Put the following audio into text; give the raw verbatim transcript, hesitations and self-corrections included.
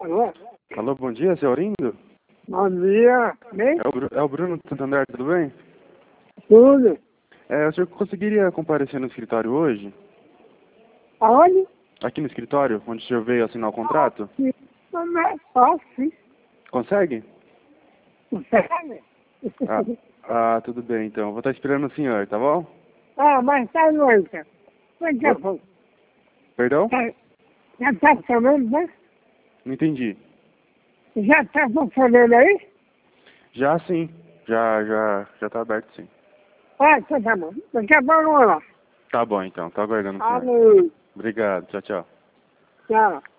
Alô? Alô, bom dia, seu Aurindo? Bom dia. Bem? É o, Bru- é o Bruno do Santander, tudo bem? Tudo. É, o senhor conseguiria comparecer no escritório hoje? Aonde? Aqui no escritório, onde o senhor veio assinar o contrato? Sim. Não é fácil. Consegue? Consegue? Ah, ah, tudo bem então. Vou estar esperando o senhor, tá bom? Ah, mas tá noite. Daqui a Oi? pouco. Perdão? Tá- Já tá funcionando, né? Não entendi. Já tá funcionando aí? Já sim, já, já, já tá aberto sim. Ah, então tá bom. Daqui a pouco eu vou lá. Tá bom então, tô aguardando o senhor. Alô. Obrigado, tchau, tchau. Tchau.